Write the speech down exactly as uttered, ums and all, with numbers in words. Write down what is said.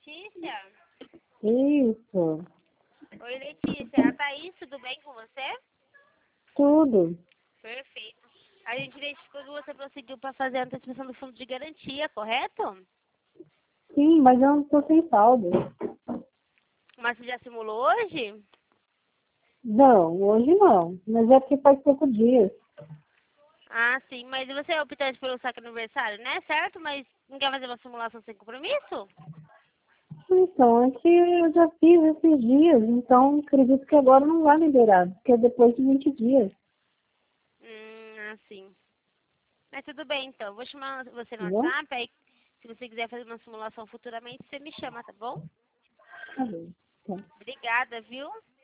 Letícia? Isso, Oi, Letícia. É a Thaís, tudo bem com você? tudo. Perfeito. A gente identificou que você prosseguiu para fazer a antecipação do fundo de garantia, correto? Sim, mas eu não estou sem saldo. Mas você já simulou hoje? Não, hoje não. Mas é porque faz pouco dias. Ah, sim. Mas você é optante pelo saque aniversário, né? Certo? Mas não quer fazer uma simulação sem compromisso? Então, é que eu já fiz esses dias, então acredito que agora não vai liberar, porque é depois de vinte dias. Hum, ah, sim. Mas tudo bem, então. Vou chamar você no Tá bom? WhatsApp, aí se você quiser fazer uma simulação futuramente, você me chama, tá bom? Tá bom. Tá. Obrigada, viu?